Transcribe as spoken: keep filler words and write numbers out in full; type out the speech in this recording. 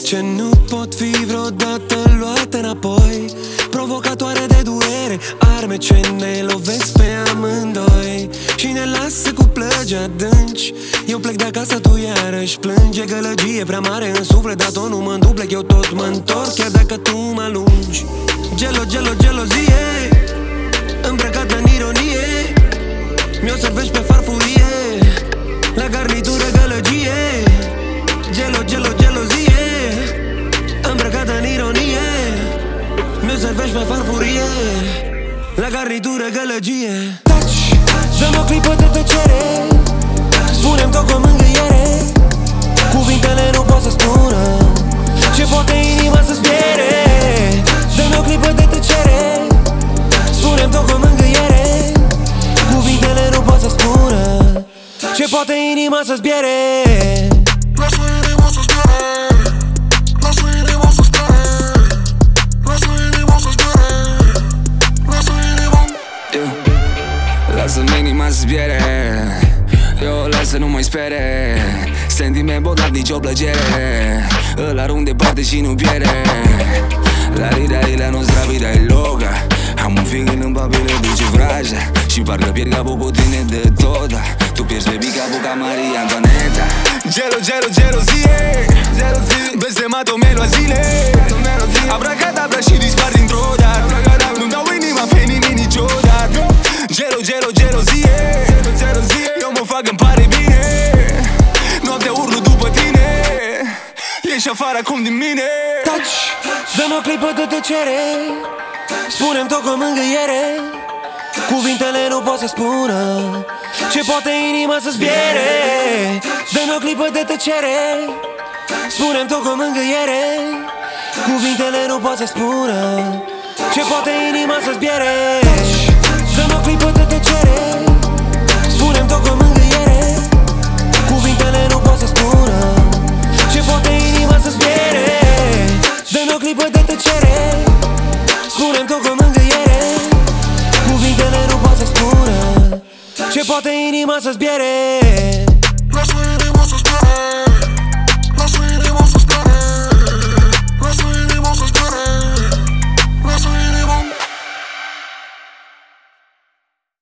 ce nu pot fi vreodată luate înapoi, provocatoare de durere, arme ce ne lovesc pe amândoi și ne lasă cu plăgi adânci. Eu plec de acasă, tu iarăși plângi. E gălăgie prea mare în suflet, dar tot nu mă înduplec, eu tot mă întorc, chiar dacă tu mă alungi. Gelo, gelo, gelozie, îmbrăcată în ironie, mi-o servești pe farfurie, la garnitură gălăgie. Gelo, gelo, gelozie, îmbrăcată în ironie, mi-o servești pe farfurie, la garnitură gălăgie. Taci, dă-mi o clipă de tăcere, spune-mi tot cu mângâiere, cuvintele nu pot să spună ce poate inima să-ți piere. Dă-mi o clipă de tăcere, spune-mi tot cu mângâiere, cuvintele nu pot să spună ce poate inima să-ți piere. Lasă inima să-ți piere, lasă inima să-ți piere, lasă inima să-ți piere, lasă inima. Lasă-mi inima să-ți piere, eu lasă nu mai spere. Sentiment bogat, nicio plăcere, îl arunc departe și nu pierde. La rida y la nostra vida es loca, am un feeling în papile duce vraja și parcă pierd capul cu tine de toda. Tu pierzi baby capul ca Maria Antoaneta. Gelo, gelo, gelozie, blestemat-o melo a zile, abracadabra și dispar dintr-o dată. Nu-mi dau inima pe nimic niciodată. Gelo, gelo, gelozie, eu mă fac, îmi pare bine, noaptea urlu după tine, ieși afară acum din mine. Taci, dă-mi o clipă de tăcere, spune-mi tot cu mângâiere, cuvintele nu pot să spună ce poate inima să-ți piere. Dă-mi o clipă de tăcere, spune-mi tot cu mângâiere, cuvintele nu pot să spună ce poate inima să-ți piere. Dă-mi o clipă de tăcere, spune-mi tot cu mângâiere, cuvintele nu pot să spună ce poate inima să-ți piere. Dă-mi o clipă de tăcere, spune-mi tot cu mângâiere, cuvintele nu pot să spună ce poate inima să-ți piere.